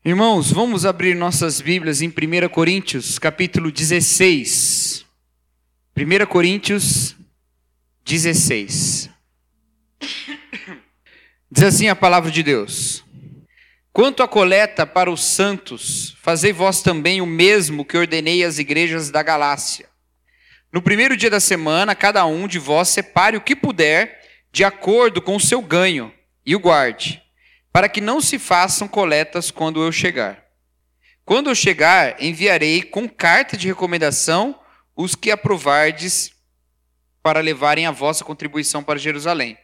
Irmãos, vamos abrir nossas Bíblias em 1 Coríntios, capítulo 16. 1 Coríntios 16. Diz assim a palavra de Deus: Quanto à coleta para os santos, fazei vós também o mesmo que ordenei às igrejas da Galácia. No primeiro dia da semana, cada um de vós separe o que puder, de acordo com o seu ganho, e o guarde, para que não se façam coletas quando eu chegar. Quando eu chegar, enviarei com carta de recomendação os que aprovardes para levarem a vossa contribuição para Jerusalém.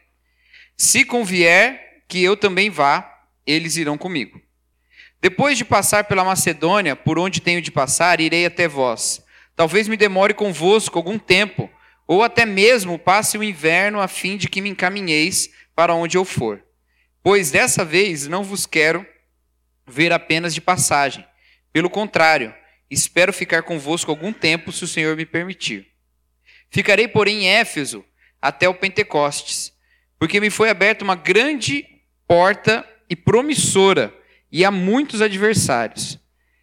Se convier que eu também vá, eles irão comigo. Depois de passar pela Macedônia, por onde tenho de passar, irei até vós. Talvez me demore convosco algum tempo, ou até mesmo passe o inverno a fim de que me encaminheis para onde eu for. Pois dessa vez não vos quero ver apenas de passagem. Pelo contrário, espero ficar convosco algum tempo, se o Senhor me permitir. Ficarei, porém, em Éfeso até o Pentecostes, porque me foi aberta uma grande porta e promissora, e há muitos adversários.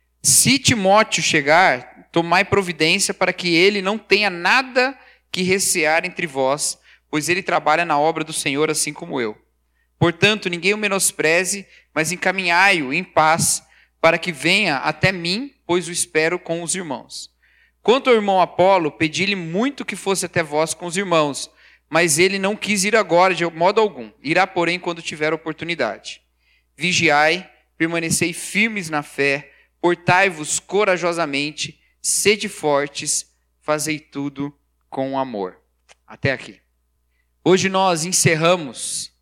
Se Timóteo chegar, tomai providência para que ele não tenha nada que recear entre vós, pois ele trabalha na obra do Senhor assim como eu. Portanto, ninguém o menospreze, mas encaminhai-o em paz, para que venha até mim, pois o espero com os irmãos. Quanto ao irmão Apolo, pedi-lhe muito que fosse até vós com os irmãos, mas ele não quis ir agora de modo algum. Irá, porém, quando tiver oportunidade. Vigiai, permanecei firmes na fé, portai-vos corajosamente, sede fortes, fazei tudo com amor. Até aqui. Hoje nós encerramos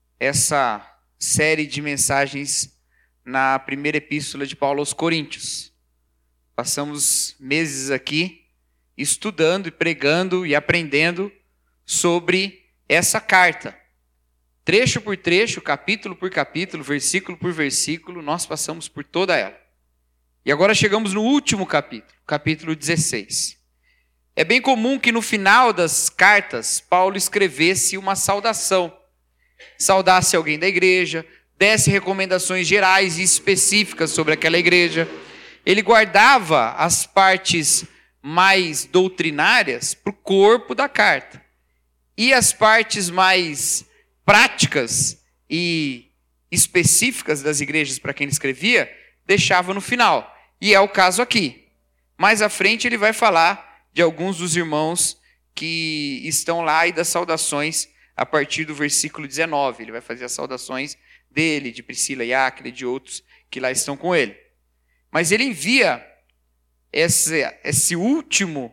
essa série de mensagens na primeira epístola de Paulo aos Coríntios. Passamos meses aqui estudando e pregando e aprendendo sobre essa carta. Trecho por trecho, capítulo por capítulo, versículo por versículo, nós passamos por toda ela. E agora chegamos no último capítulo, capítulo 16. É bem comum que no final das cartas, Paulo escrevesse uma saudação. Saudasse alguém da igreja, desse recomendações gerais e específicas sobre aquela igreja. Ele guardava as partes mais doutrinárias para o corpo da carta. E as partes mais práticas e específicas das igrejas para quem ele escrevia, deixava no final. E é o caso aqui. Mais à frente ele vai falar de alguns dos irmãos que estão lá e das saudações a partir do versículo 19. Ele vai fazer as saudações dele, de Priscila e Áquila e de outros que lá estão com ele. Mas ele envia esse último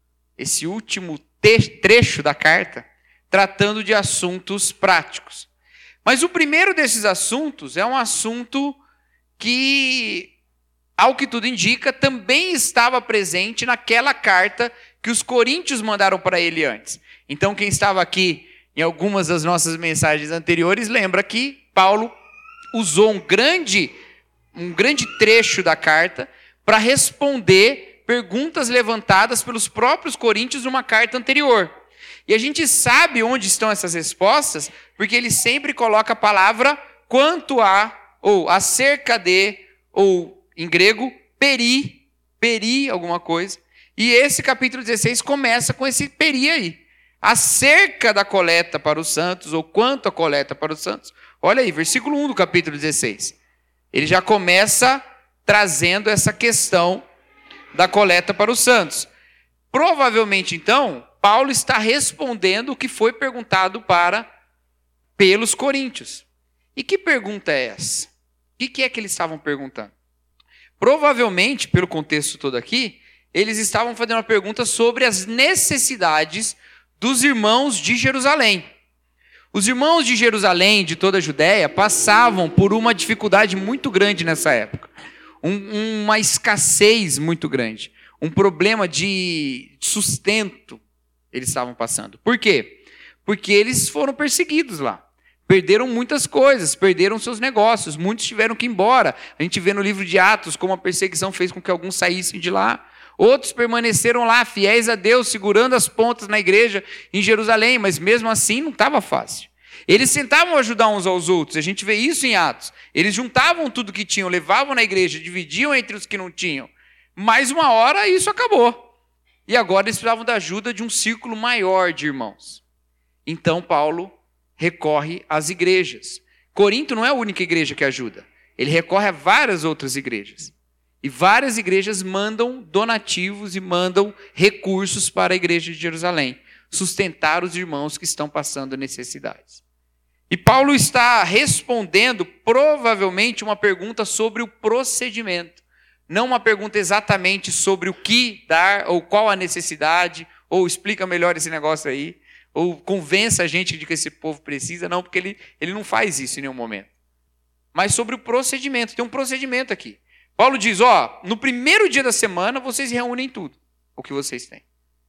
trecho da carta tratando de assuntos práticos. Mas o primeiro desses assuntos é um assunto que, ao que tudo indica, também estava presente naquela carta que os coríntios mandaram para ele antes. Então, quem estava aqui em algumas das nossas mensagens anteriores, lembra que Paulo usou um grande trecho da carta para responder perguntas levantadas pelos próprios coríntios numa carta anterior. E a gente sabe onde estão essas respostas, porque ele sempre coloca a palavra quanto a, ou acerca de, ou em grego, peri alguma coisa. E esse capítulo 16 começa com esse peri aí. Acerca da coleta para os santos, ou quanto à coleta para os santos. Olha aí, versículo 1 do capítulo 16. Ele já começa trazendo essa questão da coleta para os santos. Provavelmente, então, Paulo está respondendo o que foi perguntado pelos coríntios. E que pergunta é essa? O que é que eles estavam perguntando? Provavelmente, pelo contexto todo aqui, eles estavam fazendo uma pergunta sobre as necessidades dos irmãos de Jerusalém. Os irmãos de Jerusalém, de toda a Judéia, passavam por uma dificuldade muito grande nessa época. Uma escassez muito grande. Um problema de sustento eles estavam passando. Por quê? Porque eles foram perseguidos lá. Perderam muitas coisas, perderam seus negócios, muitos tiveram que ir embora. A gente vê no livro de Atos como a perseguição fez com que alguns saíssem de lá. Outros permaneceram lá, fiéis a Deus, segurando as pontas na igreja em Jerusalém, mas mesmo assim não estava fácil. Eles tentavam ajudar uns aos outros, a gente vê isso em Atos. Eles juntavam tudo que tinham, levavam na igreja, dividiam entre os que não tinham. Mas uma hora isso acabou. E agora eles precisavam da ajuda de um círculo maior de irmãos. Então Paulo recorre às igrejas. Corinto não é a única igreja que ajuda. Ele recorre a várias outras igrejas. E várias igrejas mandam donativos e mandam recursos para a igreja de Jerusalém, sustentar os irmãos que estão passando necessidades. E Paulo está respondendo provavelmente uma pergunta sobre o procedimento. Não uma pergunta exatamente sobre o que dar, ou qual a necessidade, ou explica melhor esse negócio aí, ou convença a gente de que esse povo precisa. Não, porque ele não faz isso em nenhum momento. Mas sobre o procedimento. Tem um procedimento aqui. Paulo diz, no primeiro dia da semana vocês reúnem tudo, o que vocês têm,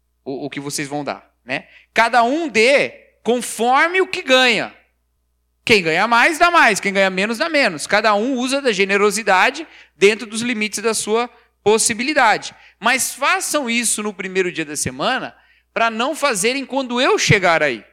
o que vocês vão dar, né? Cada um dê conforme o que ganha. Quem ganha mais, dá mais. Quem ganha menos, dá menos. Cada um usa da generosidade dentro dos limites da sua possibilidade. Mas façam isso no primeiro dia da semana para não fazerem quando eu chegar aí.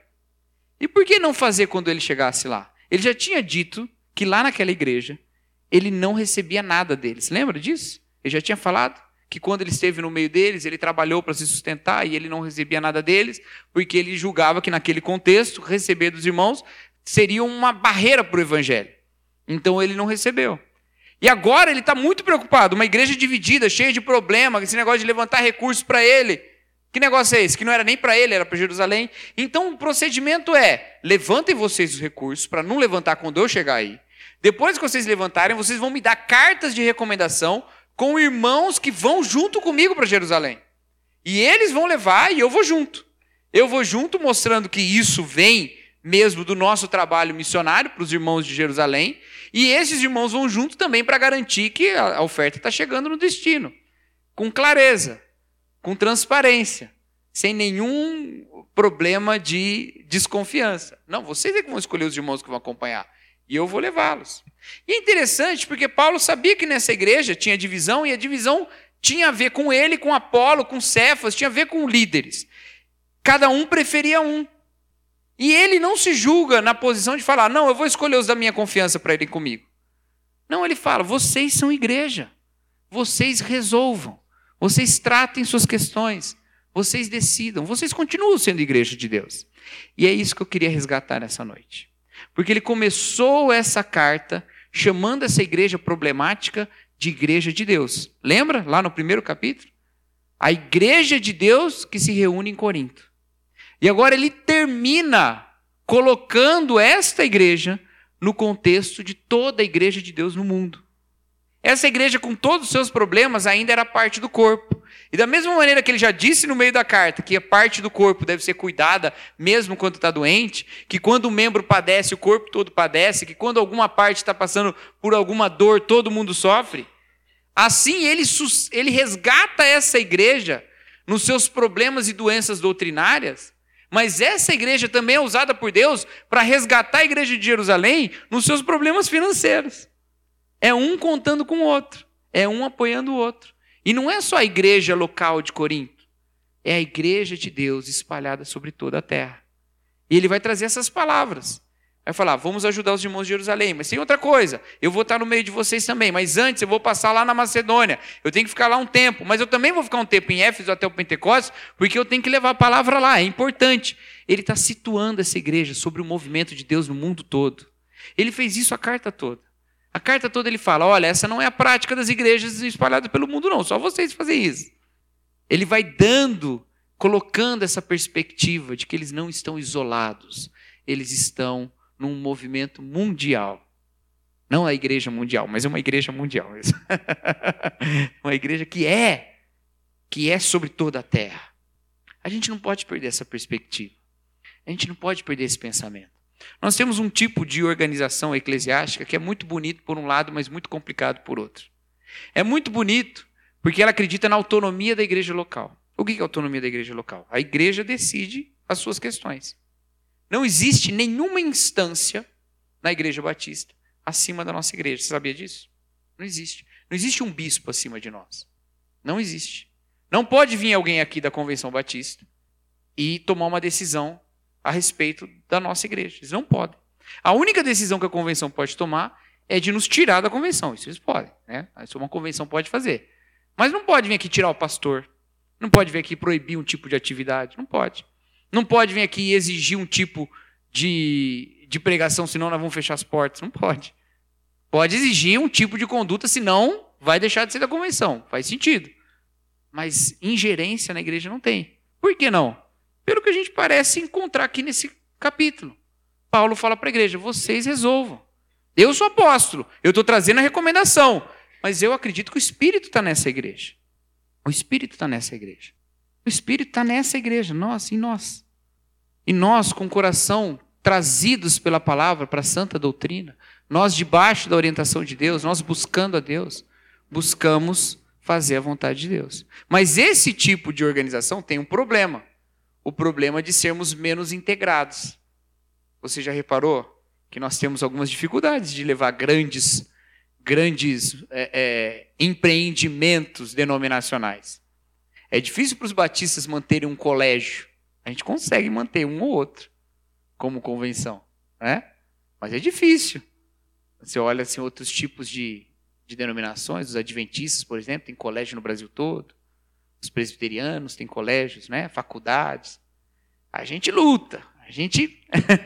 E por que não fazer quando ele chegasse lá? Ele já tinha dito que lá naquela igreja ele não recebia nada deles. Lembra disso? Ele já tinha falado que quando ele esteve no meio deles, ele trabalhou para se sustentar e ele não recebia nada deles, porque ele julgava que naquele contexto, receber dos irmãos seria uma barreira para o evangelho. Então ele não recebeu. E agora ele está muito preocupado. Uma igreja dividida, cheia de problemas, esse negócio de levantar recursos para ele. Que negócio é esse? Que não era nem para ele, era para Jerusalém. Então o procedimento é, levantem vocês os recursos para não levantar quando eu chegar aí. Depois que vocês levantarem, vocês vão me dar cartas de recomendação com irmãos que vão junto comigo para Jerusalém. E eles vão levar e eu vou junto. Eu vou junto mostrando que isso vem mesmo do nosso trabalho missionário para os irmãos de Jerusalém. E esses irmãos vão junto também para garantir que a oferta está chegando no destino. Com clareza, com transparência, sem nenhum problema de desconfiança. Não, vocês é que vão escolher os irmãos que vão acompanhar. E eu vou levá-los. E é interessante porque Paulo sabia que nessa igreja tinha divisão, e a divisão tinha a ver com ele, com Apolo, com Cefas, tinha a ver com líderes. Cada um preferia um. E ele não se julga na posição de falar, não, eu vou escolher os da minha confiança para irem comigo. Não, ele fala, vocês são igreja. Vocês resolvam. Vocês tratem suas questões. Vocês decidam. Vocês continuam sendo igreja de Deus. E é isso que eu queria resgatar nessa noite. Porque ele começou essa carta chamando essa igreja problemática de igreja de Deus. Lembra? Lá no primeiro capítulo? A igreja de Deus que se reúne em Corinto. E agora ele termina colocando esta igreja no contexto de toda a igreja de Deus no mundo. Essa igreja, com todos os seus problemas, ainda era parte do corpo. E da mesma maneira que ele já disse no meio da carta, que a parte do corpo deve ser cuidada mesmo quando está doente, que quando um membro padece, o corpo todo padece, que quando alguma parte está passando por alguma dor, todo mundo sofre. Assim, ele resgata essa igreja nos seus problemas e doenças doutrinárias, mas essa igreja também é usada por Deus para resgatar a igreja de Jerusalém nos seus problemas financeiros. É um contando com o outro, é um apoiando o outro. E não é só a igreja local de Corinto, é a igreja de Deus espalhada sobre toda a terra. E ele vai trazer essas palavras. Vai falar, vamos ajudar os irmãos de Jerusalém, mas tem outra coisa, eu vou estar no meio de vocês também, mas antes eu vou passar lá na Macedônia, eu tenho que ficar lá um tempo, mas eu também vou ficar um tempo em Éfeso até o Pentecostes, porque eu tenho que levar a palavra lá, é importante. Ele está situando essa igreja sobre o movimento de Deus no mundo todo. Ele fez isso a carta toda. A carta toda ele fala, olha, essa não é a prática das igrejas espalhadas pelo mundo não, só vocês fazem isso. Ele vai colocando essa perspectiva de que eles não estão isolados, eles estão num movimento mundial. Não a igreja mundial, mas é uma igreja mundial mesmo. Uma igreja que é sobre toda a terra. A gente não pode perder essa perspectiva. A gente não pode perder esse pensamento. Nós temos um tipo de organização eclesiástica que é muito bonito por um lado, mas muito complicado por outro. É muito bonito porque ela acredita na autonomia da igreja local. O que é a autonomia da igreja local? A igreja decide as suas questões. Não existe nenhuma instância na igreja batista acima da nossa igreja. Você sabia disso? Não existe. Não existe um bispo acima de nós. Não existe. Não pode vir alguém aqui da Convenção Batista e tomar uma decisão a respeito da nossa igreja. Eles não podem. A única decisão que a convenção pode tomar é de nos tirar da convenção. Isso eles podem, né? Isso uma convenção pode fazer. Mas não pode vir aqui tirar o pastor. Não pode vir aqui proibir um tipo de atividade. Não pode. Não pode vir aqui exigir um tipo de pregação, senão nós vamos fechar as portas. Não pode. Pode exigir um tipo de conduta, senão vai deixar de ser da convenção. Faz sentido. Mas ingerência na igreja não tem. Por que não? Pelo que a gente parece encontrar aqui nesse capítulo. Paulo fala para a igreja, vocês resolvam. Eu sou apóstolo, eu estou trazendo a recomendação, mas eu acredito que o Espírito está nessa igreja. O Espírito está nessa igreja. O Espírito está nessa igreja, nós, em nós. E nós, com o coração trazidos pela palavra para a santa doutrina, nós, debaixo da orientação de Deus, nós buscando a Deus, buscamos fazer a vontade de Deus. Mas esse tipo de organização tem um problema. O problema de sermos menos integrados. Você já reparou que nós temos algumas dificuldades de levar grandes empreendimentos denominacionais. É difícil para os batistas manterem um colégio. A gente consegue manter um ou outro como convenção, né? Mas é difícil. Você olha assim, outros tipos de denominações, os adventistas, por exemplo, tem colégio no Brasil todo. Os presbiterianos têm colégios, né? Faculdades. A gente luta. A gente...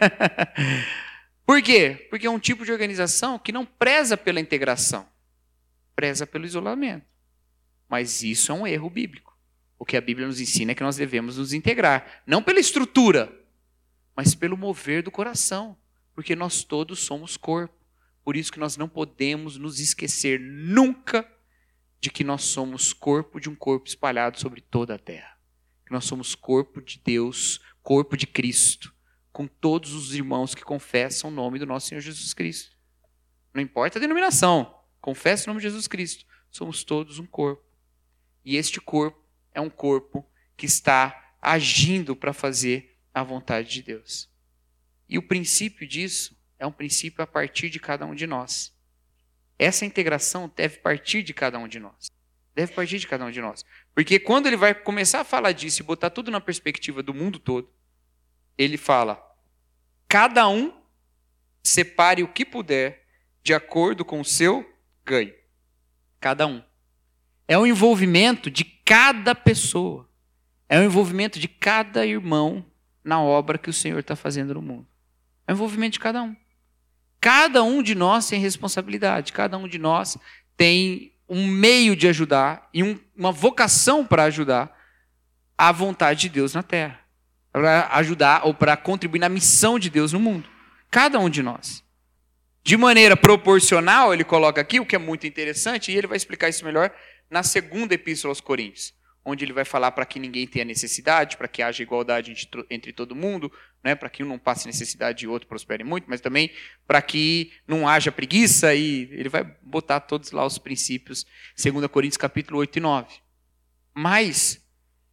Por quê? Porque é um tipo de organização que não preza pela integração. Preza pelo isolamento. Mas isso é um erro bíblico. O que a Bíblia nos ensina é que nós devemos nos integrar. Não pela estrutura, mas pelo mover do coração. Porque nós todos somos corpo. Por isso que nós não podemos nos esquecer nunca de que nós somos corpo de um corpo espalhado sobre toda a terra. Que nós somos corpo de Deus, corpo de Cristo, com todos os irmãos que confessam o nome do nosso Senhor Jesus Cristo. Não importa a denominação, confessa o nome de Jesus Cristo. Somos todos um corpo. E este corpo é um corpo que está agindo para fazer a vontade de Deus. E o princípio disso é um princípio a partir de cada um de nós. Essa integração deve partir de cada um de nós. Deve partir de cada um de nós. Porque quando ele vai começar a falar disso e botar tudo na perspectiva do mundo todo, ele fala, cada um separe o que puder de acordo com o seu ganho. Cada um. É um envolvimento de cada pessoa. É um envolvimento de cada irmão na obra que o Senhor está fazendo no mundo. É um envolvimento de cada um. Cada um de nós tem responsabilidade. Cada um de nós tem um meio de ajudar e uma vocação para ajudar a vontade de Deus na terra. Para ajudar ou para contribuir na missão de Deus no mundo. Cada um de nós. De maneira proporcional, ele coloca aqui, o que é muito interessante, e ele vai explicar isso melhor na segunda epístola aos Coríntios, onde ele vai falar para que ninguém tenha necessidade, para que haja igualdade entre todo mundo, né, para que um não passe necessidade e o outro prospere muito, mas também para que não haja preguiça, e ele vai botar todos lá os princípios, 2 Coríntios capítulo 8 e 9. Mas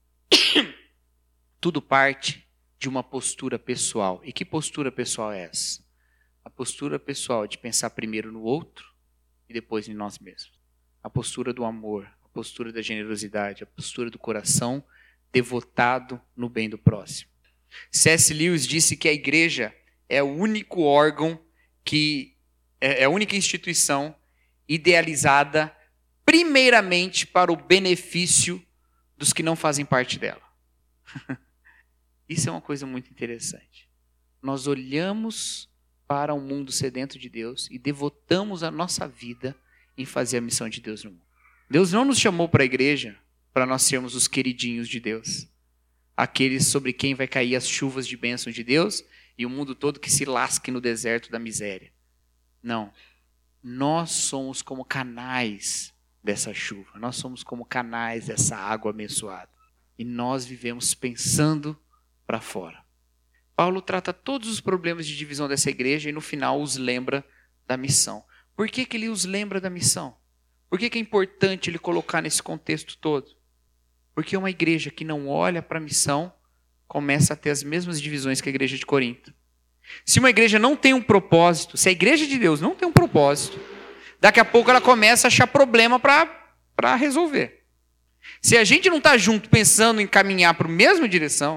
tudo parte de uma postura pessoal. E que postura pessoal é essa? A postura pessoal de pensar primeiro no outro e depois em nós mesmos. A postura do amor, a postura da generosidade, a postura do coração devotado no bem do próximo. C.S. Lewis disse que a igreja é o único órgão que é a única instituição idealizada primeiramente para o benefício dos que não fazem parte dela. Isso é uma coisa muito interessante. Nós olhamos para um mundo sedento de Deus e devotamos a nossa vida em fazer a missão de Deus no mundo. Deus não nos chamou para a igreja para nós sermos os queridinhos de Deus. Aqueles sobre quem vai cair as chuvas de bênção de Deus e o mundo todo que se lasque no deserto da miséria. Não. Nós somos como canais dessa chuva. Nós somos como canais dessa água abençoada. E nós vivemos pensando para fora. Paulo trata todos os problemas de divisão dessa igreja e no final os lembra da missão. Por que ele os lembra da missão? Por que é importante ele colocar nesse contexto todo? Porque uma igreja que não olha para a missão começa a ter as mesmas divisões que a igreja de Corinto. Se uma igreja não tem um propósito, se a igreja de Deus não tem um propósito, daqui a pouco ela começa a achar problema para resolver. Se a gente não está junto pensando em caminhar para a mesma direção,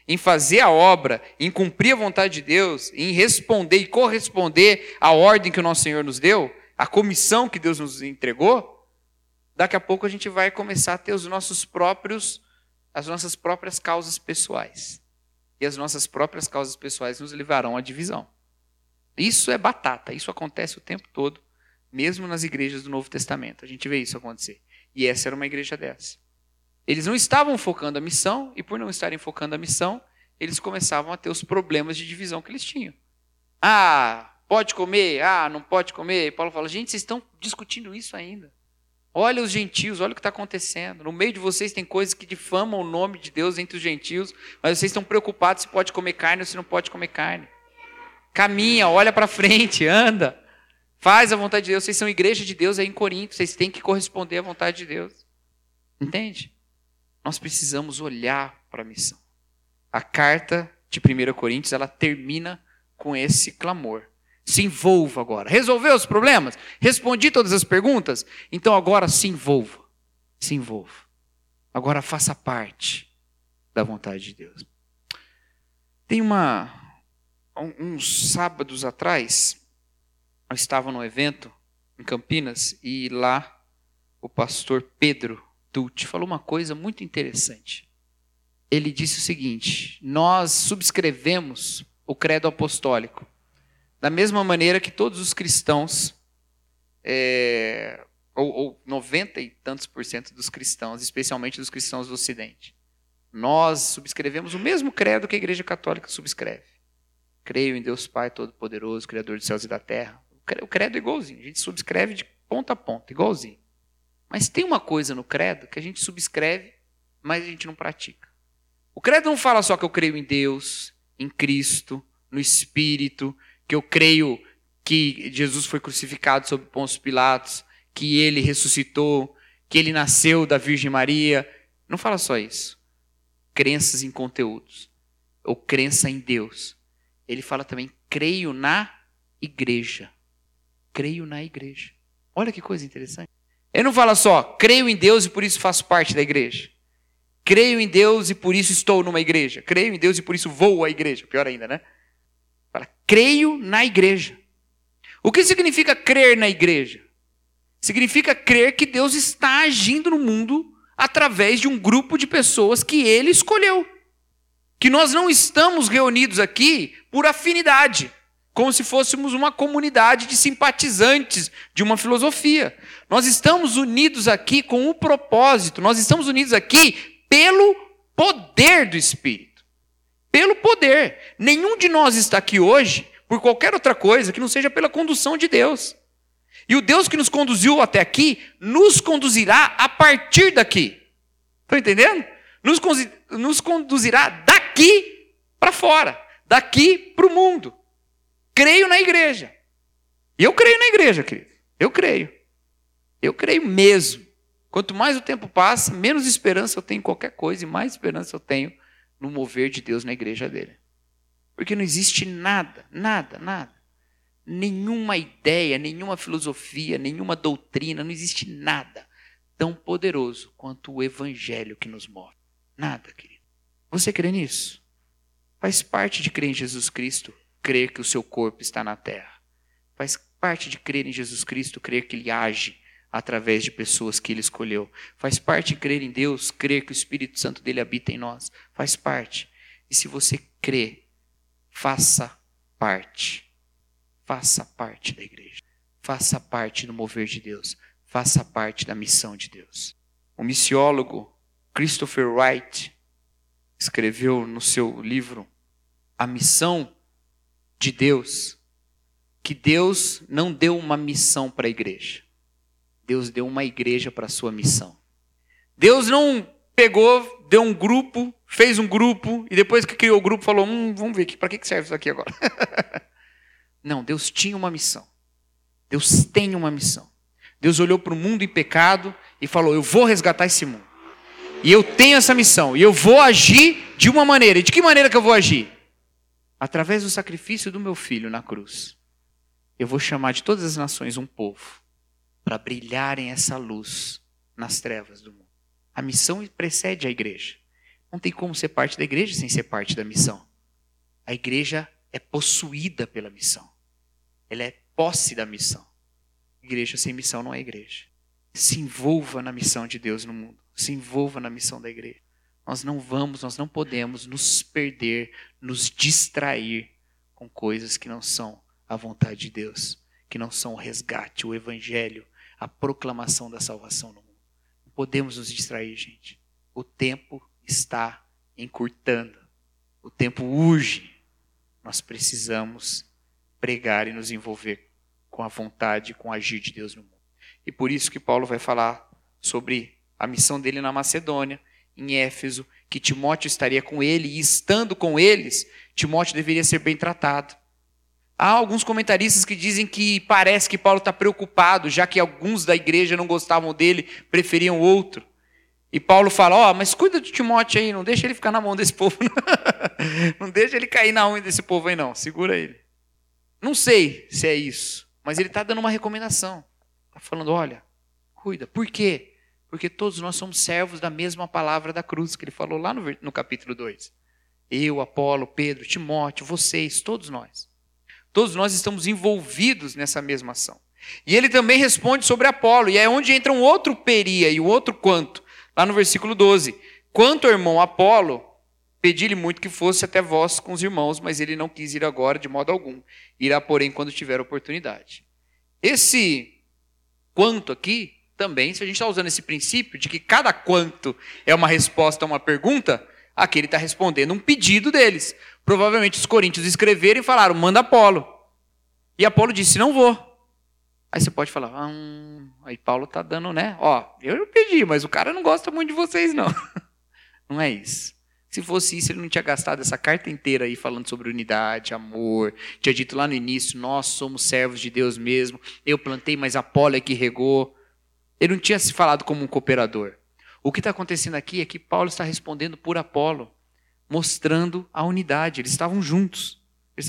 em fazer a obra, em cumprir a vontade de Deus, em responder e corresponder à ordem que o nosso Senhor nos deu, à comissão que Deus nos entregou, daqui a pouco a gente vai começar a ter as nossas próprias causas pessoais. E as nossas próprias causas pessoais nos levarão à divisão. Isso é batata, isso acontece o tempo todo, mesmo nas igrejas do Novo Testamento. A gente vê isso acontecer. E essa era uma igreja dessa. Eles não estavam focando a missão, e por não estarem focando a missão, eles começavam a ter os problemas de divisão que eles tinham. Ah, pode comer? Ah, não pode comer? E Paulo fala, gente, vocês estão discutindo isso ainda. Olha os gentios, olha o que está acontecendo. No meio de vocês tem coisas que difamam o nome de Deus entre os gentios, mas vocês estão preocupados se pode comer carne ou se não pode comer carne. Caminha, olha para frente, anda. Faz a vontade de Deus. Vocês são igreja de Deus aí em Corinto, vocês têm que corresponder à vontade de Deus. Entende? Nós precisamos olhar para a missão. A carta de 1 Coríntios, ela termina com esse clamor. Se envolva agora. Resolveu os problemas? Respondi todas as perguntas? Então agora se envolva. Se envolva. Agora faça parte da vontade de Deus. Tem uns sábados atrás, eu estava num evento em Campinas e lá o pastor Pedro Tucci falou uma coisa muito interessante. Ele disse o seguinte: nós subscrevemos o credo apostólico da mesma maneira que todos os cristãos, ou 90 e tantos % dos cristãos, especialmente dos cristãos do Ocidente, nós subscrevemos o mesmo credo que a Igreja Católica subscreve. Creio em Deus Pai Todo-Poderoso, Criador dos céus e da terra. O credo é igualzinho, a gente subscreve de ponta a ponta, igualzinho. Mas tem uma coisa no credo que a gente subscreve, mas a gente não pratica. O credo não fala só que eu creio em Deus, em Cristo, no Espírito, que eu creio que Jesus foi crucificado sob Pôncio Pilatos, que ele ressuscitou, que ele nasceu da Virgem Maria. Não fala só isso. Crenças em conteúdos, ou crença em Deus. Ele fala também, creio na igreja. Creio na igreja. Olha que coisa interessante. Ele não fala só, creio em Deus e por isso faço parte da igreja. Creio em Deus e por isso estou numa igreja. Creio em Deus e por isso vou à igreja. Pior ainda, né? Fala, creio na igreja. O que significa crer na igreja? Significa crer que Deus está agindo no mundo através de um grupo de pessoas que Ele escolheu. Que nós não estamos reunidos aqui por afinidade, como se fôssemos uma comunidade de simpatizantes de uma filosofia. Nós estamos unidos aqui com um propósito, nós estamos unidos aqui pelo poder do Espírito. Pelo poder. Nenhum de nós está aqui hoje por qualquer outra coisa que não seja pela condução de Deus. E o Deus que nos conduziu até aqui, nos conduzirá a partir daqui. Estão entendendo? Nos conduzirá daqui para fora, daqui para o mundo. Creio na igreja. E eu creio na igreja, querido. Eu creio. Eu creio mesmo. Quanto mais o tempo passa, menos esperança eu tenho em qualquer coisa e mais esperança eu tenho no mover de Deus na igreja dele. Porque não existe nada. Nenhuma ideia, nenhuma filosofia, nenhuma doutrina, não existe nada tão poderoso quanto o evangelho que nos move. Nada, querido. Você crê nisso? Faz parte de crer em Jesus Cristo, crer que o seu corpo está na terra. Faz parte de crer em Jesus Cristo, crer que Ele age através de pessoas que Ele escolheu. Faz parte de crer em Deus, crer que o Espírito Santo dele habita em nós. Faz parte. E se você crê, faça parte. Faça parte da igreja. Faça parte do mover de Deus. Faça parte da missão de Deus. O missiólogo Christopher Wright escreveu no seu livro A Missão de Deus, que Deus não deu uma missão para a igreja. Deus deu uma igreja para a sua missão. Deus não pegou, deu um grupo, fez um grupo, e depois que criou o grupo falou, vamos ver para que serve isso aqui agora. Não, Deus tinha uma missão. Deus tem uma missão. Deus olhou para o mundo em pecado e falou, eu vou resgatar esse mundo. E eu tenho essa missão, e eu vou agir de uma maneira. E de que maneira que eu vou agir? Através do sacrifício do meu filho na cruz. Eu vou chamar de todas as nações um povo, para brilharem essa luz nas trevas do mundo. A missão precede a igreja. Não tem como ser parte da igreja sem ser parte da missão. A igreja é possuída pela missão. Ela é posse da missão. Igreja sem missão não é igreja. Se envolva na missão de Deus no mundo. Se envolva na missão da igreja. Nós não podemos nos perder, nos distrair com coisas que não são a vontade de Deus, que não são o resgate, o evangelho, a proclamação da salvação no mundo. Não podemos nos distrair, gente. O tempo está encurtando. O tempo urge. Nós precisamos pregar e nos envolver com a vontade, com o agir de Deus no mundo. E por isso que Paulo vai falar sobre a missão dele na Macedônia, em Éfeso, que Timóteo estaria com ele, e estando com eles, Timóteo deveria ser bem tratado. Há alguns comentaristas que dizem que parece que Paulo está preocupado, já que alguns da igreja não gostavam dele, preferiam outro. E Paulo fala, mas cuida de Timóteo aí, não deixa ele ficar na mão desse povo. Não deixa ele cair na unha desse povo aí não, segura ele. Não sei se é isso, mas ele está dando uma recomendação. Está falando, olha, cuida. Por quê? Porque todos nós somos servos da mesma palavra da cruz, que ele falou lá no capítulo 2. Eu, Apolo, Pedro, Timóteo, vocês, todos nós. Todos nós estamos envolvidos nessa mesma ação. E ele também responde sobre Apolo, e é onde entra um outro peria e um outro quanto, lá no versículo 12. Quanto ao irmão Apolo, pedi-lhe muito que fosse até vós com os irmãos, mas ele não quis ir agora de modo algum. Irá, porém, quando tiver oportunidade. Esse quanto aqui, também, se a gente está usando esse princípio de que cada quanto é uma resposta a uma pergunta, aqui ele está respondendo um pedido deles. Provavelmente os coríntios escreveram e falaram, manda Apolo. E Apolo disse, não vou. Aí você pode falar, aí Paulo está dando, né? Eu não pedi, mas o cara não gosta muito de vocês, não. Não é isso. Se fosse isso, ele não tinha gastado essa carta inteira aí falando sobre unidade, amor. Tinha dito lá no início, nós somos servos de Deus mesmo. Eu plantei, mas Apolo é que regou. Ele não tinha se falado como um cooperador. O que está acontecendo aqui é que Paulo está respondendo por Apolo, mostrando a unidade. Eles estavam juntos.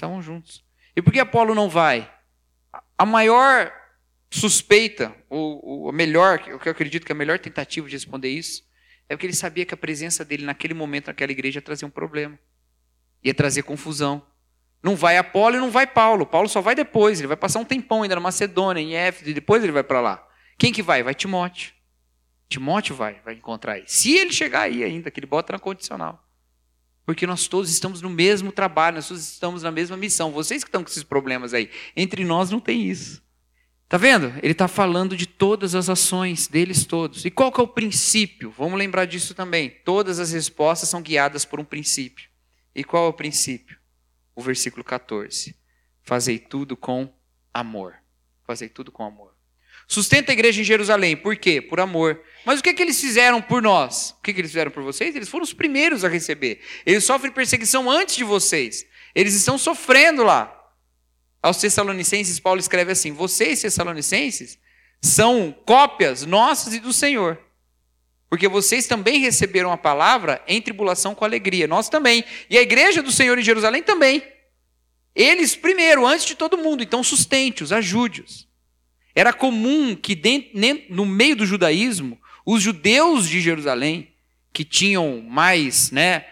E por que Apolo não vai? A maior suspeita, ou a melhor, o que eu acredito que é a melhor tentativa de responder isso, é porque ele sabia que a presença dele naquele momento, naquela igreja, ia trazer um problema. Ia trazer confusão. Não vai Apolo e não vai Paulo. Paulo só vai depois. Ele vai passar um tempão ainda na Macedônia, em Éfeso, e depois ele vai para lá. Quem que vai? Vai Timóteo. Timóteo vai encontrar aí. Se ele chegar aí ainda, que ele bota na condicional. Porque nós todos estamos no mesmo trabalho, nós todos estamos na mesma missão. Vocês que estão com esses problemas aí. Entre nós não tem isso. Está vendo? Ele está falando de todas as ações deles todos. E qual que é o princípio? Vamos lembrar disso também. Todas as respostas são guiadas por um princípio. E qual é o princípio? O versículo 14. Fazei tudo com amor. Fazei tudo com amor. Sustenta a igreja em Jerusalém. Por quê? Por amor. Mas o que eles fizeram por nós? O que eles fizeram por vocês? Eles foram os primeiros a receber. Eles sofrem perseguição antes de vocês. Eles estão sofrendo lá. Aos Tessalonicenses, Paulo escreve assim, vocês, Tessalonicenses, são cópias nossas e do Senhor. Porque vocês também receberam a palavra em tribulação com alegria. Nós também. E a igreja do Senhor em Jerusalém também. Eles primeiro, antes de todo mundo. Então sustente-os, ajude-os. Era comum que no meio do judaísmo, os judeus de Jerusalém, que tinham mais,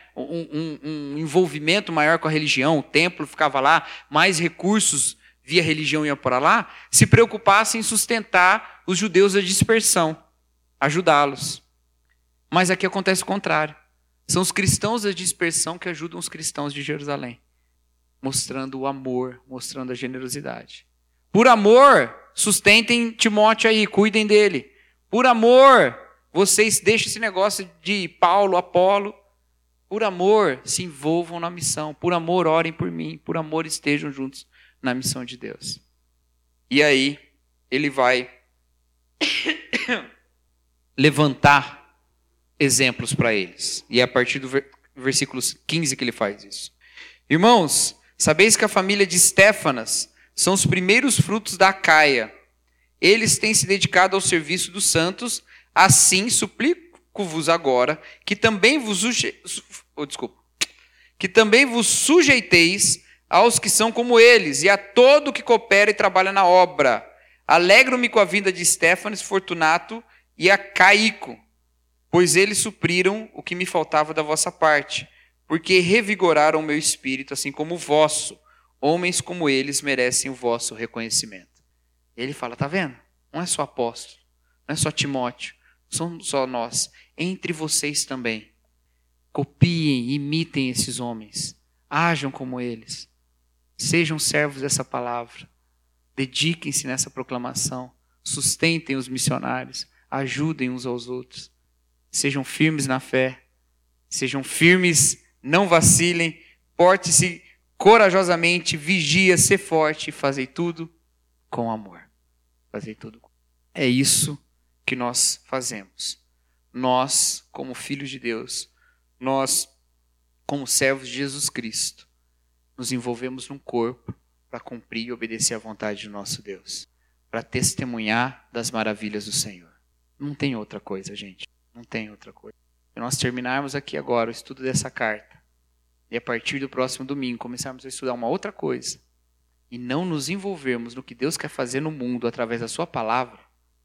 um envolvimento maior com a religião, o templo ficava lá, mais recursos via religião iam para lá, se preocupassem em sustentar os judeus da dispersão, ajudá-los. Mas aqui acontece o contrário. São os cristãos da dispersão que ajudam os cristãos de Jerusalém, mostrando o amor, mostrando a generosidade. Por amor, sustentem Timóteo aí, cuidem dele. Por amor, vocês deixem esse negócio de Paulo, Apolo. Por amor, se envolvam na missão. Por amor, orem por mim. Por amor, estejam juntos na missão de Deus. E aí, ele vai levantar exemplos para eles. E é a partir do versículo 15 que ele faz isso. Irmãos, sabeis que a família de Estéfanas são os primeiros frutos da Acaia. Eles têm se dedicado ao serviço dos santos. Assim, suplico-vos agora que também vos sujeiteis aos que são como eles e a todo que coopera e trabalha na obra. Alegro-me com a vinda de Estéfanas, Fortunato e Acaico, pois eles supriram o que me faltava da vossa parte, porque revigoraram o meu espírito, assim como o vosso. Homens como eles merecem o vosso reconhecimento. Ele fala, tá vendo? Não é só apóstolo, não é só Timóteo, não somos só nós. Entre vocês também. Copiem, imitem esses homens. Ajam como eles. Sejam servos dessa palavra. Dediquem-se nessa proclamação. Sustentem os missionários. Ajudem uns aos outros. Sejam firmes na fé. Sejam firmes, não vacilem. Porte-se corajosamente, vigia, ser forte e fazei tudo com amor. Fazei tudo. É isso que nós fazemos. Nós, como filhos de Deus, nós, como servos de Jesus Cristo, nos envolvemos num corpo para cumprir e obedecer à vontade do nosso Deus, para testemunhar das maravilhas do Senhor. Não tem outra coisa, gente. Não tem outra coisa. Se nós terminarmos aqui agora o estudo dessa carta, e a partir do próximo domingo começarmos a estudar uma outra coisa, e não nos envolvermos no que Deus quer fazer no mundo através da sua palavra,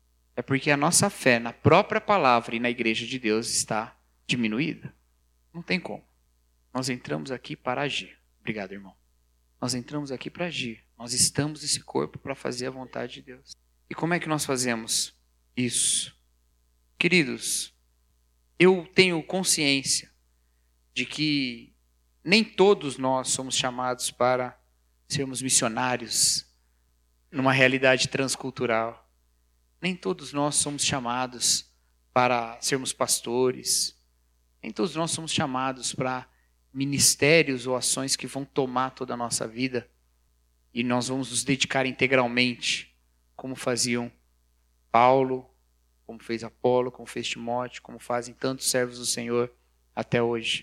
é porque a nossa fé na própria palavra e na igreja de Deus está diminuída. Não tem como. Nós entramos aqui para agir. Obrigado, irmão. Nós entramos aqui para agir. Nós estamos nesse corpo para fazer a vontade de Deus. E como é que nós fazemos isso? Queridos, eu tenho consciência de que nem todos nós somos chamados para sermos missionários numa realidade transcultural. Nem todos nós somos chamados para sermos pastores. Nem todos nós somos chamados para ministérios ou ações que vão tomar toda a nossa vida e nós vamos nos dedicar integralmente, como faziam Paulo, como fez Apolo, como fez Timóteo, como fazem tantos servos do Senhor até hoje.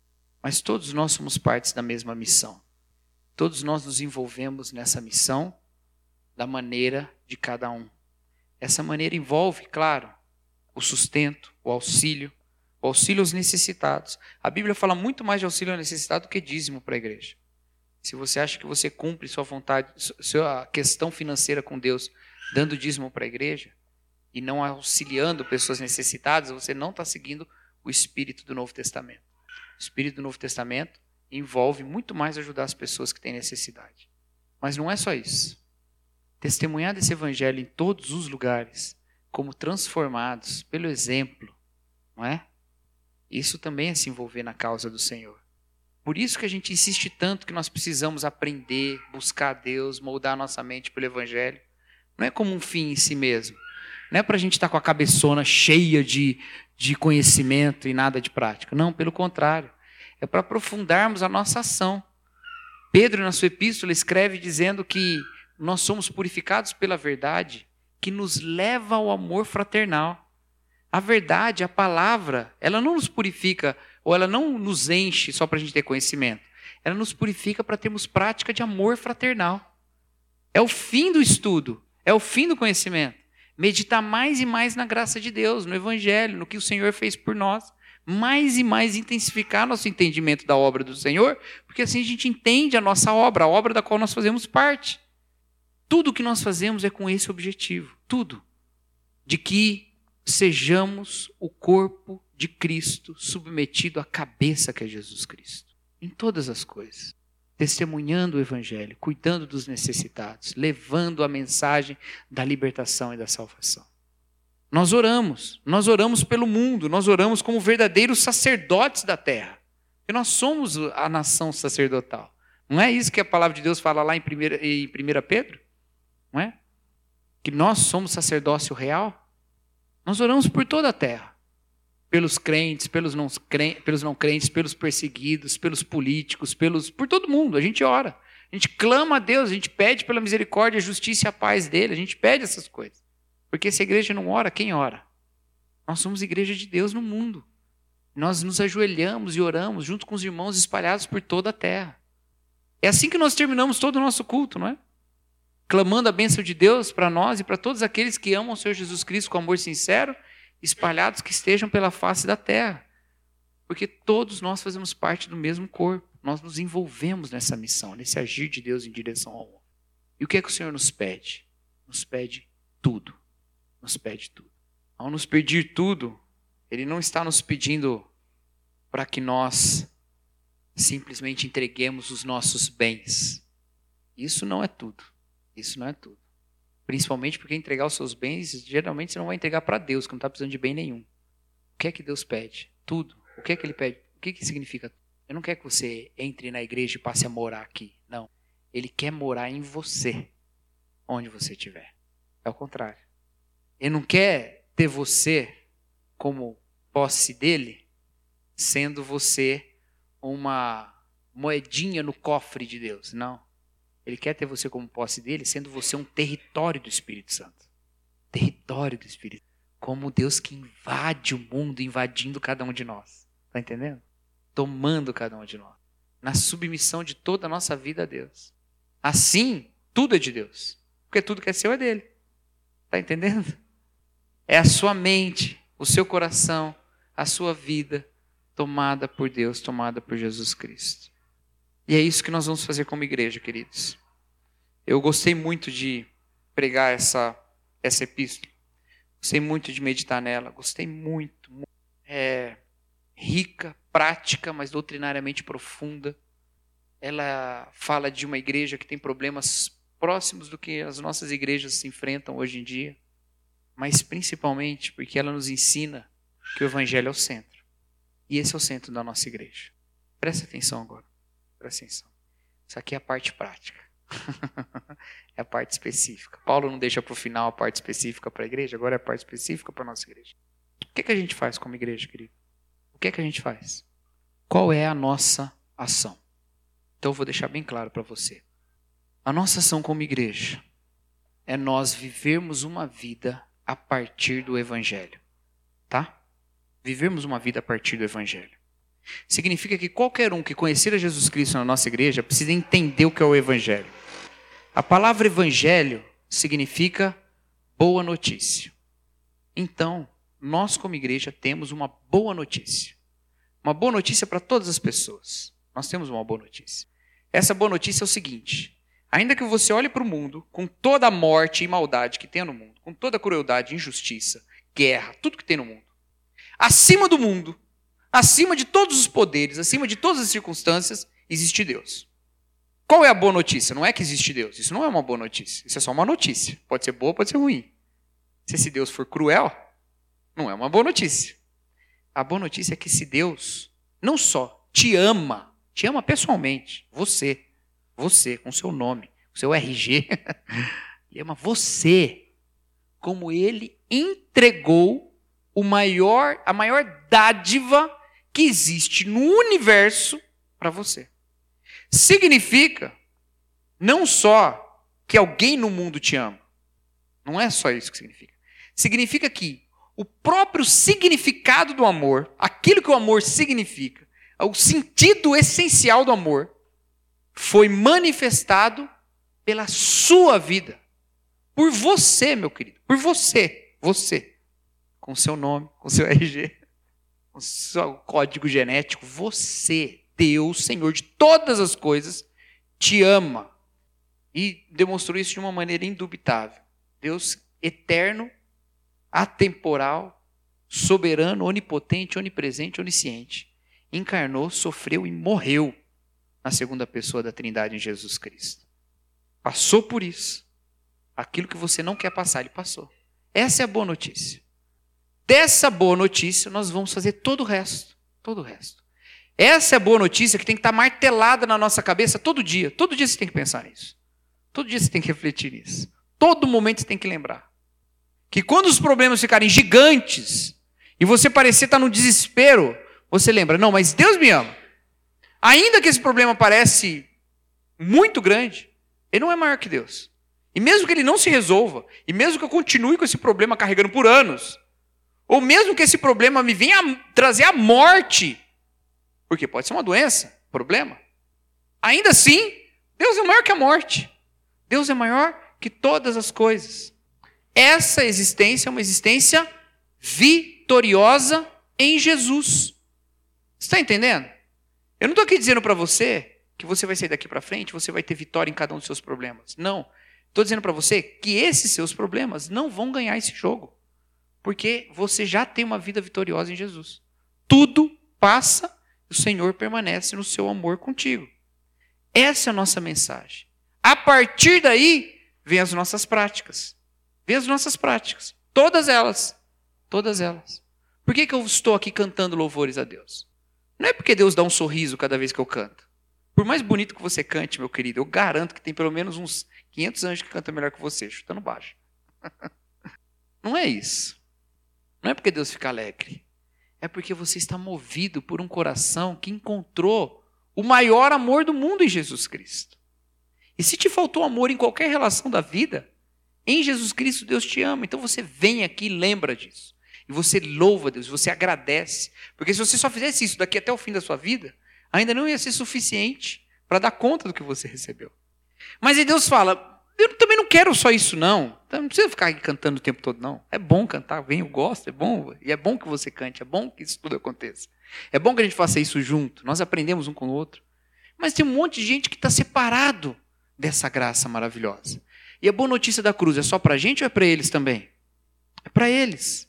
Mas todos nós somos partes da mesma missão. Todos nós nos envolvemos nessa missão da maneira de cada um. Essa maneira envolve, claro, o sustento, o auxílio aos necessitados. A Bíblia fala muito mais de auxílio ao necessitado do que dízimo para a igreja. Se você acha que você cumpre sua vontade, sua questão financeira com Deus, dando dízimo para a igreja e não auxiliando pessoas necessitadas, você não está seguindo o espírito do Novo Testamento. O espírito do Novo Testamento envolve muito mais ajudar as pessoas que têm necessidade. Mas não é só isso. Testemunhar desse evangelho em todos os lugares, como transformados pelo exemplo, não é? Isso também é se envolver na causa do Senhor. Por isso que a gente insiste tanto que nós precisamos aprender, buscar a Deus, moldar a nossa mente pelo evangelho. Não é como um fim em si mesmo. Não é para a gente estar com a cabeçona cheia de conhecimento e nada de prática. Não, pelo contrário. É para aprofundarmos a nossa ação. Pedro, na sua epístola, escreve dizendo que nós somos purificados pela verdade que nos leva ao amor fraternal. A verdade, a palavra, ela não nos purifica ou ela não nos enche só para a gente ter conhecimento. Ela nos purifica para termos prática de amor fraternal. É o fim do estudo, é o fim do conhecimento. Meditar mais e mais na graça de Deus, no Evangelho, no que o Senhor fez por nós. Mais e mais intensificar nosso entendimento da obra do Senhor, porque assim a gente entende a nossa obra, a obra da qual nós fazemos parte. Tudo o que nós fazemos é com esse objetivo. Tudo. De que sejamos o corpo de Cristo submetido à cabeça que é Jesus Cristo. Em todas as coisas. Testemunhando o Evangelho, cuidando dos necessitados, levando a mensagem da libertação e da salvação. Nós oramos pelo mundo, nós oramos como verdadeiros sacerdotes da terra. Porque nós somos a nação sacerdotal. Não é isso que a palavra de Deus fala lá em 1 Pedro? Não é? Que nós somos sacerdócio real? Nós oramos por toda a terra. Pelos crentes, pelos não crentes, pelos perseguidos, pelos políticos, por todo mundo. A gente ora. A gente clama a Deus, a gente pede pela misericórdia, a justiça e a paz dele. A gente pede essas coisas. Porque se a igreja não ora, quem ora? Nós somos igreja de Deus no mundo. Nós nos ajoelhamos e oramos junto com os irmãos espalhados por toda a terra. É assim que nós terminamos todo o nosso culto, não é? Clamando a bênção de Deus para nós e para todos aqueles que amam o Senhor Jesus Cristo com amor sincero, espalhados que estejam pela face da terra. Porque todos nós fazemos parte do mesmo corpo. Nós nos envolvemos nessa missão, nesse agir de Deus em direção ao homem. E o que é que o Senhor nos pede? Nos pede tudo. Nos pede tudo. Ao nos pedir tudo, Ele não está nos pedindo para que nós simplesmente entreguemos os nossos bens. Isso não é tudo. Isso não é tudo. Principalmente porque entregar os seus bens, geralmente você não vai entregar para Deus, que não está precisando de bem nenhum. O que é que Deus pede? Tudo. O que é que Ele pede? O que significa? Ele não quer que você entre na igreja e passe a morar aqui. Não. Ele quer morar em você, onde você estiver. É o contrário. Ele não quer ter você como posse dele, sendo você uma moedinha no cofre de Deus. Não. Ele quer ter você como posse dele, sendo você um território do Espírito Santo. Território do Espírito. Como Deus que invade o mundo, invadindo cada um de nós. Está entendendo? Tomando cada um de nós. Na submissão de toda a nossa vida a Deus. Assim, tudo é de Deus. Porque tudo que é seu é dele. Está entendendo? É a sua mente, o seu coração, a sua vida tomada por Deus, tomada por Jesus Cristo. E é isso que nós vamos fazer como igreja, queridos. Eu gostei muito de pregar essa epístola. Gostei muito de meditar nela. Gostei muito. É rica, prática, mas doutrinariamente profunda. Ela fala de uma igreja que tem problemas próximos do que as nossas igrejas se enfrentam hoje em dia. Mas principalmente porque ela nos ensina que o Evangelho é o centro. E esse é o centro da nossa igreja. Presta atenção agora. Presta atenção. Isso aqui é a parte prática. É a parte específica. Paulo não deixa para o final a parte específica para a igreja, agora é a parte específica para a nossa igreja. O que a gente faz como igreja, querido? O que a gente faz? Qual é a nossa ação? Então eu vou deixar bem claro para você. A nossa ação como igreja é nós vivermos uma vida a partir do Evangelho. Tá? Vivermos uma vida a partir do Evangelho. Significa que qualquer um que conhecer a Jesus Cristo na nossa igreja precisa entender o que é o Evangelho. A palavra Evangelho significa boa notícia. Então, nós como igreja temos uma boa notícia. Uma boa notícia para todas as pessoas. Nós temos uma boa notícia. Essa boa notícia é o seguinte: ainda que você olhe para o mundo com toda a morte e maldade que tem no mundo, com toda a crueldade, injustiça, guerra, tudo que tem no mundo, acima do mundo, acima de todos os poderes, acima de todas as circunstâncias, existe Deus. Qual é a boa notícia? Não é que existe Deus. Isso não é uma boa notícia. Isso é só uma notícia. Pode ser boa, pode ser ruim. Se esse Deus for cruel, não é uma boa notícia. A boa notícia é que esse Deus não só te ama pessoalmente, você, com seu nome, com seu RG, ele ama você, como ele entregou a maior dádiva que existe no universo para você. Significa não só que alguém no mundo te ama. Não é só isso que significa. Significa que o próprio significado do amor, aquilo que o amor significa, o sentido essencial do amor, foi manifestado pela sua vida. Por você, meu querido. Por você. Você. Com seu nome, com seu RG, com seu código genético. Você, Deus, Senhor de todas as coisas, te ama. E demonstrou isso de uma maneira indubitável. Deus eterno, atemporal, soberano, onipotente, onipresente, onisciente. Encarnou, sofreu e morreu na segunda pessoa da Trindade em Jesus Cristo. Passou por isso. Aquilo que você não quer passar, ele passou. Essa é a boa notícia. Dessa boa notícia, nós vamos fazer todo o resto. Todo o resto. Essa é a boa notícia que tem que estar martelada na nossa cabeça todo dia. Todo dia você tem que pensar nisso. Todo dia você tem que refletir nisso. Todo momento você tem que lembrar. Que quando os problemas ficarem gigantes e você parecer estar no desespero, você lembra, não, mas Deus me ama. Ainda que esse problema pareça muito grande, ele não é maior que Deus. E mesmo que ele não se resolva, e mesmo que eu continue com esse problema carregando por anos, ou mesmo que esse problema me venha trazer a morte, porque pode ser uma doença, problema, ainda assim, Deus é maior que a morte. Deus é maior que todas as coisas. Essa existência é uma existência vitoriosa em Jesus. Você está entendendo? Eu não estou aqui dizendo para você que você vai sair daqui para frente, você vai ter vitória em cada um dos seus problemas. Não. Estou dizendo para você que esses seus problemas não vão ganhar esse jogo. Porque você já tem uma vida vitoriosa em Jesus. Tudo passa e o Senhor permanece no seu amor contigo. Essa é a nossa mensagem. A partir daí, vem as nossas práticas. Vem as nossas práticas. Todas elas. Todas elas. Por que eu estou aqui cantando louvores a Deus? Não é porque Deus dá um sorriso cada vez que eu canto. Por mais bonito que você cante, meu querido, eu garanto que tem pelo menos uns 500 anjos que cantam melhor que você, chutando baixo. Não é isso. Não é porque Deus fica alegre. É porque você está movido por um coração que encontrou o maior amor do mundo em Jesus Cristo. E se te faltou amor em qualquer relação da vida, em Jesus Cristo Deus te ama. Então você vem aqui e lembra disso. E você louva Deus, você agradece. Porque se você só fizesse isso daqui até o fim da sua vida, ainda não ia ser suficiente para dar conta do que você recebeu. Mas aí Deus fala, eu também não quero só isso não. Então não precisa ficar aqui cantando o tempo todo não. É bom cantar, eu gosto, é bom. E é bom que você cante, é bom que isso tudo aconteça. É bom que a gente faça isso junto, nós aprendemos um com o outro. Mas tem um monte de gente que está separado dessa graça maravilhosa. E a boa notícia da cruz é só para a gente ou é para eles também? É para eles.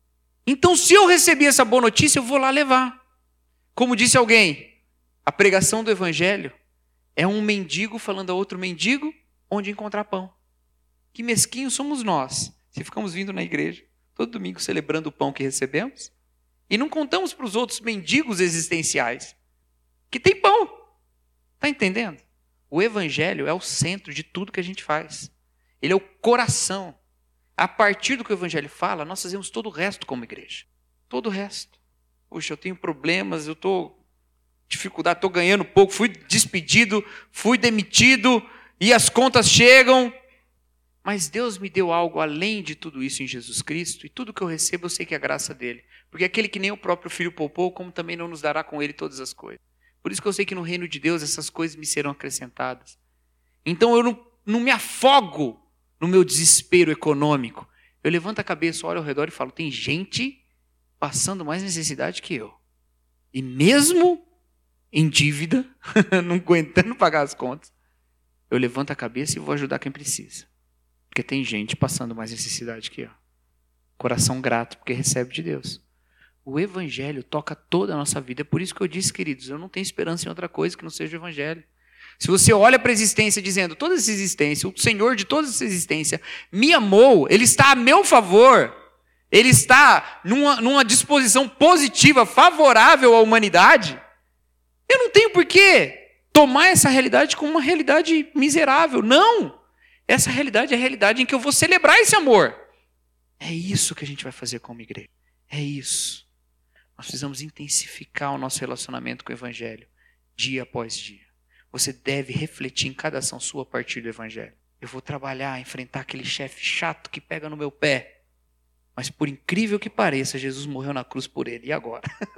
Então se eu recebi essa boa notícia, eu vou lá levar. Como disse alguém, a pregação do evangelho é um mendigo falando a outro mendigo onde encontrar pão. Que mesquinhos somos nós, se ficamos vindo na igreja, todo domingo celebrando o pão que recebemos, e não contamos para os outros mendigos existenciais que tem pão. Está entendendo? O evangelho é o centro de tudo que a gente faz. Ele é o coração. A partir do que o evangelho fala, nós fazemos todo o resto como igreja. Todo o resto. Puxa, eu tenho problemas, eu estou dificuldade, estou ganhando pouco, fui despedido, fui demitido e as contas chegam. Mas Deus me deu algo além de tudo isso em Jesus Cristo, e tudo que eu recebo eu sei que é a graça dele. Porque aquele que nem o próprio Filho poupou, como também não nos dará com ele todas as coisas. Por isso que eu sei que no reino de Deus essas coisas me serão acrescentadas. Então eu não me afogo no meu desespero econômico. Eu levanto a cabeça, olho ao redor e falo, tem gente passando mais necessidade que eu. E mesmo em dívida, não aguentando pagar as contas, eu levanto a cabeça e vou ajudar quem precisa. Porque tem gente passando mais necessidade que eu. Coração grato, porque recebe de Deus. O evangelho toca toda a nossa vida. É por isso que eu disse, queridos, eu não tenho esperança em outra coisa que não seja o evangelho. Se você olha para a existência dizendo, toda essa existência, o Senhor de toda essa existência me amou, Ele está a meu favor, Ele está numa disposição positiva, favorável à humanidade, eu não tenho por que tomar essa realidade como uma realidade miserável. Não! Essa realidade é a realidade em que eu vou celebrar esse amor. É isso que a gente vai fazer como igreja. É isso. Nós precisamos intensificar o nosso relacionamento com o evangelho, dia após dia. Você deve refletir em cada ação sua a partir do evangelho. Eu vou trabalhar, enfrentar aquele chefe chato que pega no meu pé. Mas por incrível que pareça, Jesus morreu na cruz por ele. E agora?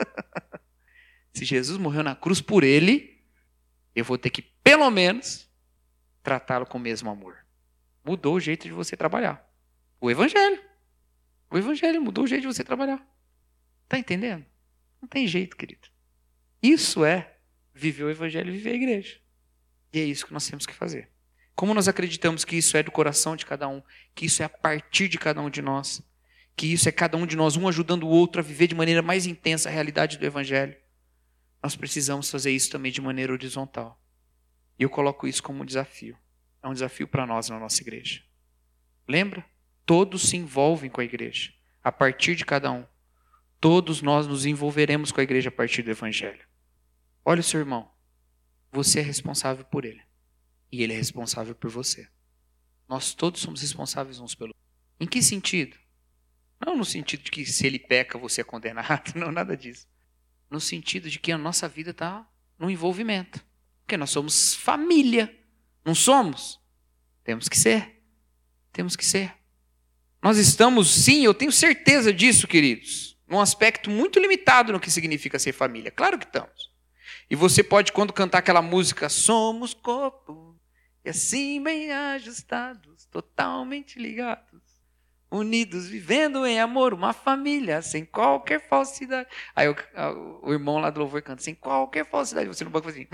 Se Jesus morreu na cruz por ele, eu vou ter que, pelo menos, tratá-lo com o mesmo amor. Mudou o jeito de você trabalhar. O evangelho. O evangelho mudou o jeito de você trabalhar. Está entendendo? Não tem jeito, querido. Isso é viver o evangelho e viver a igreja. E é isso que nós temos que fazer. Como nós acreditamos que isso é do coração de cada um, que isso é a partir de cada um de nós, que isso é cada um de nós, um ajudando o outro a viver de maneira mais intensa a realidade do evangelho, nós precisamos fazer isso também de maneira horizontal. E eu coloco isso como um desafio. É um desafio para nós na nossa igreja. Lembra? Todos se envolvem com a igreja, a partir de cada um. Todos nós nos envolveremos com a igreja a partir do evangelho. Olha o seu irmão. Você é responsável por ele. E ele é responsável por você. Nós todos somos responsáveis uns pelo outro. Em que sentido? Não no sentido de que se ele peca, você é condenado. Não, nada disso. No sentido de que a nossa vida está no envolvimento. Porque nós somos família. Não somos? Temos que ser. Temos que ser. Nós estamos, sim, eu tenho certeza disso, queridos, num aspecto muito limitado no que significa ser família. Claro que estamos. E você pode, quando cantar aquela música, somos corpo, e assim bem ajustados, totalmente ligados, unidos, vivendo em amor, uma família, sem qualquer falsidade. Aí o irmão lá do louvor canta, sem qualquer falsidade. Você no banco faz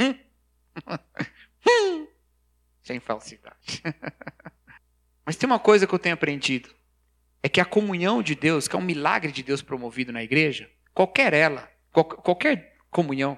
assim, sem falsidade. Mas tem uma coisa que eu tenho aprendido. é que a comunhão de Deus, que é um milagre de Deus promovido na igreja, qualquer comunhão,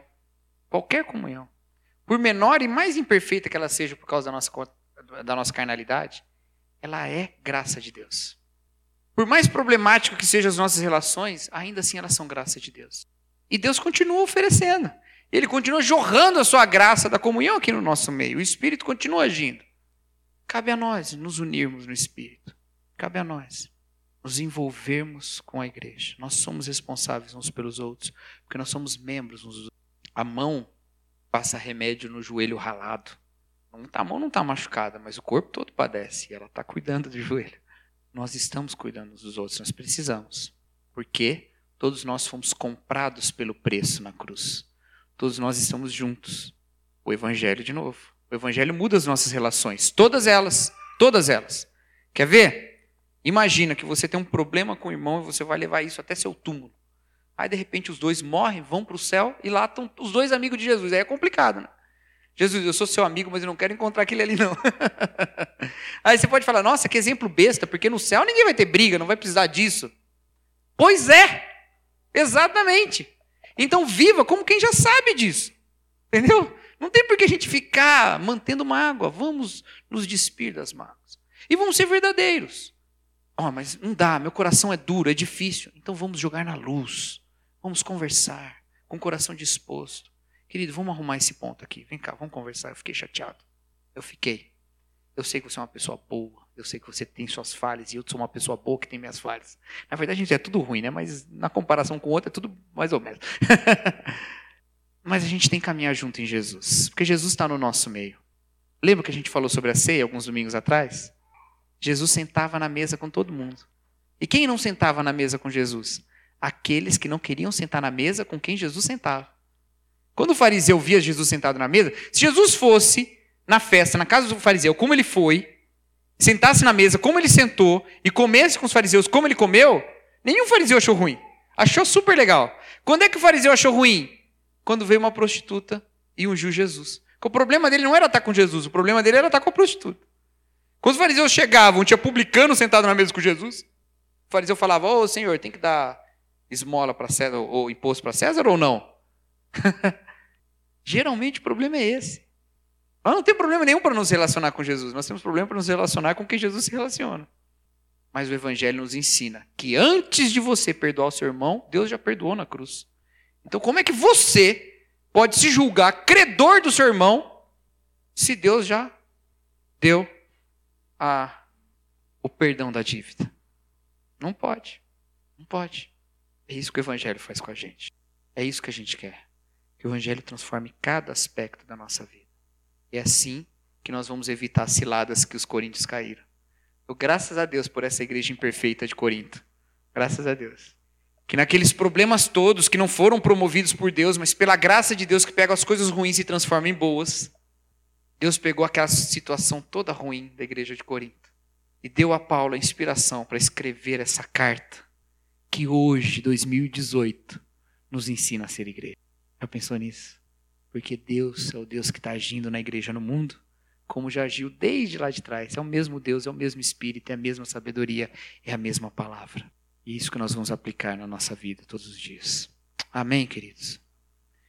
por menor e mais imperfeita que ela seja por causa da nossa carnalidade, ela é graça de Deus. Por mais problemático que sejam as nossas relações, ainda assim elas são graça de Deus. E Deus continua oferecendo. Ele continua jorrando a sua graça da comunhão aqui no nosso meio. O Espírito continua agindo. Cabe a nós nos unirmos no Espírito. Cabe a nós nos envolvermos com a igreja. Nós somos responsáveis uns pelos outros, porque nós somos membros uns dos outros. A mão passa remédio no joelho ralado. A mão não está machucada, mas o corpo todo padece. E ela está cuidando do joelho. Nós estamos cuidando uns dos outros, nós precisamos. Porque todos nós fomos comprados pelo preço na cruz. Todos nós estamos juntos. O Evangelho de novo. O Evangelho muda as nossas relações. Todas elas. Todas elas. Quer ver? Imagina que você tem um problema com o irmão e você vai levar isso até seu túmulo. Aí de repente os dois morrem, vão para o céu e lá estão os dois amigos de Jesus. Aí é complicado, né? Jesus, eu sou seu amigo, mas eu não quero encontrar aquele ali não. Aí você pode falar, nossa, que exemplo besta, porque no céu ninguém vai ter briga, não vai precisar disso. Pois é, exatamente. Então viva como quem já sabe disso. Entendeu? Não tem por que a gente ficar mantendo mágoa. Vamos nos despir das mágoas. E vamos ser verdadeiros. Mas não dá, meu coração é duro, é difícil. Então vamos jogar na luz. Vamos conversar com o coração disposto. Querido, vamos arrumar esse ponto aqui. Vem cá, vamos conversar. Eu fiquei chateado. Eu sei que você é uma pessoa boa. Eu sei que você tem suas falhas. E eu sou uma pessoa boa que tem minhas falhas. Na verdade, a gente é tudo ruim, né? Mas na comparação com o outro é tudo mais ou menos. Mas a gente tem que caminhar junto em Jesus. Porque Jesus está no nosso meio. Lembra que a gente falou sobre a ceia alguns domingos atrás? Jesus sentava na mesa com todo mundo. E quem não sentava na mesa com Jesus? Aqueles que não queriam sentar na mesa com quem Jesus sentava. Quando o fariseu via Jesus sentado na mesa, se Jesus fosse na festa, na casa do fariseu, como ele foi, sentasse na mesa como ele sentou e comesse com os fariseus como ele comeu, nenhum fariseu achou ruim. Achou super legal. Quando é que o fariseu achou ruim? Quando veio uma prostituta e ungiu Jesus. Porque o problema dele não era estar com Jesus, o problema dele era estar com a prostituta. Quando os fariseus chegavam, tinha publicano sentado na mesa com Jesus, o fariseu falava, ô Senhor, tem que dar esmola para César ou imposto para César ou não? Geralmente o problema é esse. Nós não temos problema nenhum para nos relacionar com Jesus. Nós temos problema para nos relacionar com quem Jesus se relaciona. Mas o Evangelho nos ensina que antes de você perdoar o seu irmão, Deus já perdoou na cruz. Então como é que você pode se julgar credor do seu irmão se Deus já deu o perdão da dívida? Não pode. Não pode. É isso que o Evangelho faz com a gente. É isso que a gente quer. Que o Evangelho transforme cada aspecto da nossa vida. É assim que nós vamos evitar as ciladas que os coríntios caíram. Eu, graças a Deus por essa igreja imperfeita de Corinto. Graças a Deus. Que naqueles problemas todos que não foram promovidos por Deus, mas pela graça de Deus que pega as coisas ruins e transforma em boas, Deus pegou aquela situação toda ruim da igreja de Corinto e deu a Paulo a inspiração para escrever essa carta que hoje, 2018, nos ensina a ser igreja. Já pensou nisso? Porque Deus é o Deus que está agindo na igreja no mundo, como já agiu desde lá de trás. É o mesmo Deus, é o mesmo Espírito, é a mesma sabedoria, é a mesma palavra. E isso que nós vamos aplicar na nossa vida todos os dias. Amém, queridos?